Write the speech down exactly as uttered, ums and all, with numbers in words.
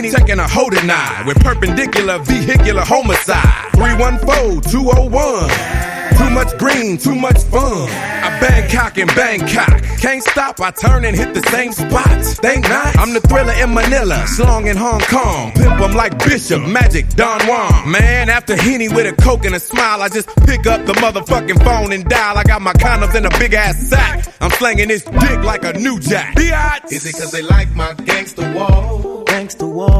Taking a holding eye with perpendicular vehicular homicide. three one four, two oh one. Too much green, too much fun. I Bangkok in Bangkok. Can't stop, I turn and hit the same spot. Think not, I'm the thriller in Manila, slong in Hong Kong. Pimp 'em like Bishop, Magic, Don Juan. Man, after Henny with a coke and a smile, I just pick up the motherfucking phone and dial. I got my condoms in a big ass sack. I'm slanging this dick like a new jack. Is it cause they like my gangster wall? Gangsta wall.